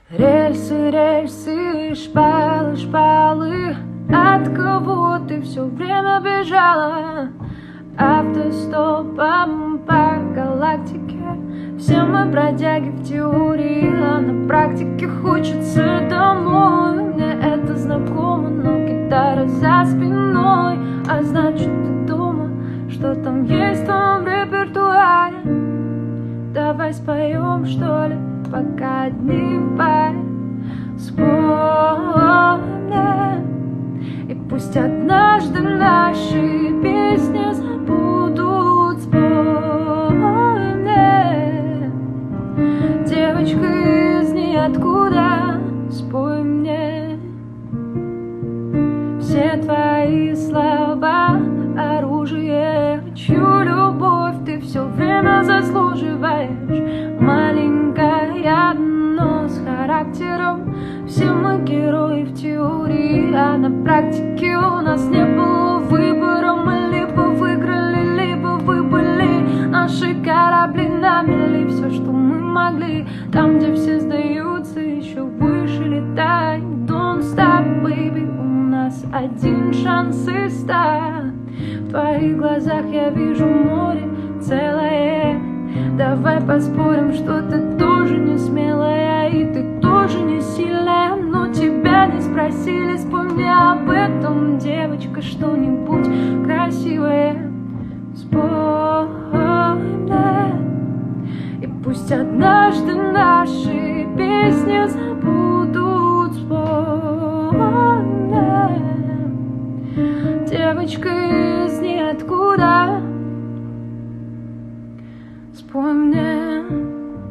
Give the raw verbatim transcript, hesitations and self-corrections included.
Рельсы, рельсы, шпалы, шпалы. От кого ты все время бежала? Автостопом по галактике. Все мы бродяги в теории, а на практике хочется домой. Мне это знакомо, но гитара за спиной. А значит, ты дома, что там есть в твоем репертуаре? Давай споем, что ли, пока одни в баре. Вспомни, и пусть однажды наши песни забудут. Вспомни, девочка из ниоткуда, спой мне. Все твои слова оружие, чью любовь ты все время заслуживаешь. Маленькая, но с характером. Все мы герои в теории, а на практике у нас не было выбора. Мы либо выиграли, либо выбыли. Наши корабли намели все, что мы могли. Там, где все сдаются, еще выше летай. Don't stop, baby, у нас один шанс из ста. В твоих глазах я вижу море целое. Давай поспорим, что ты тоже не смелая, и ты тоже не сильная, но тебя не спросили. Вспомни об этом, девочка, что-нибудь красивое. Вспомни, и пусть однажды наши песни забудут. Вспомни, девочка из ниоткуда, спой мне.